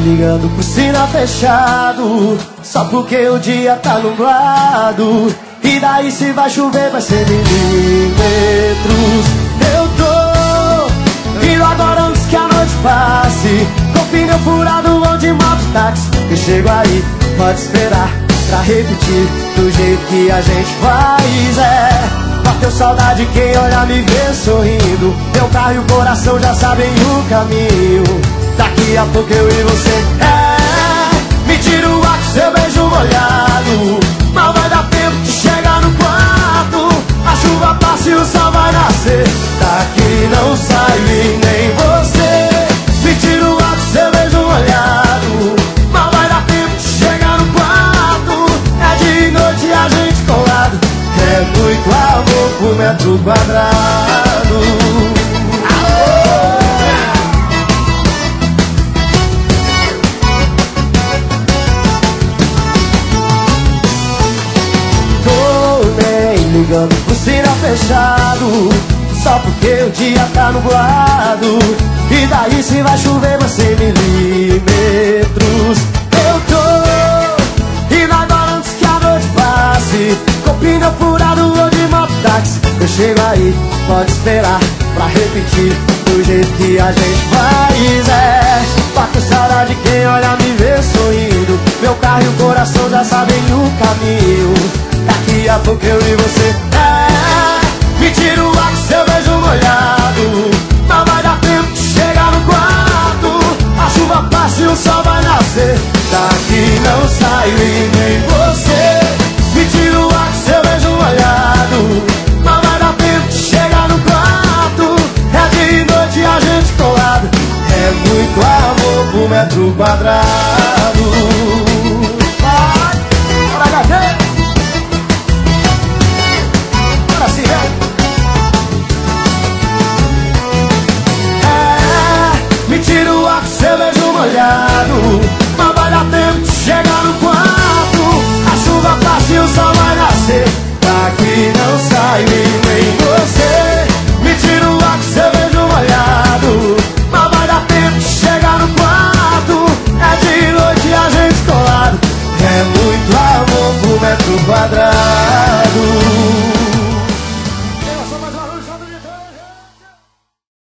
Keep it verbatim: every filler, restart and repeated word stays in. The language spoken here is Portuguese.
ligando pro sinal fechado, só porque o dia tá nublado. E daí se vai chover vai ser milímetros. Eu tô indo agora antes que a noite passe, com pneu furado ou de mototáxi. Eu chego aí, pode esperar pra repetir do jeito que a gente faz. É, bateu saudade quem olha me vê sorrindo. Meu carro e o coração já sabem o caminho. Daqui a pouco eu e você, é, me tira o ar com seu beijo molhado. Mal vai dar tempo de chegar no quarto. A chuva passa e o sol vai nascer. Daqui não saio e nem você. Me tira o ar com seu beijo molhado. Mal vai dar tempo de chegar no quarto. É de noite a gente colado. É muito amor por metro quadrado. Ligando pro sinal fechado, só porque o dia tá nublado. E daí se vai chover vai ser milímetros. Eu tô indo agora antes que a noite passe, com pneu furado ou de mototáxi. Eu chego aí, pode esperar pra repetir do jeito que a gente faz. É, bato saudade quem olha me vê sorrindo. Meu carro e o coração já sabem o caminho. Daqui a pouco eu e você, é, me tira o ar com seu beijo molhado. Não vai dar tempo de chegar no quarto. A chuva passa e o sol vai nascer. Daqui não saio e nem você. Me tira o ar com seu beijo molhado. Não vai dar tempo de chegar no quarto. É de noite a gente colado. É muito amor por metro quadrado.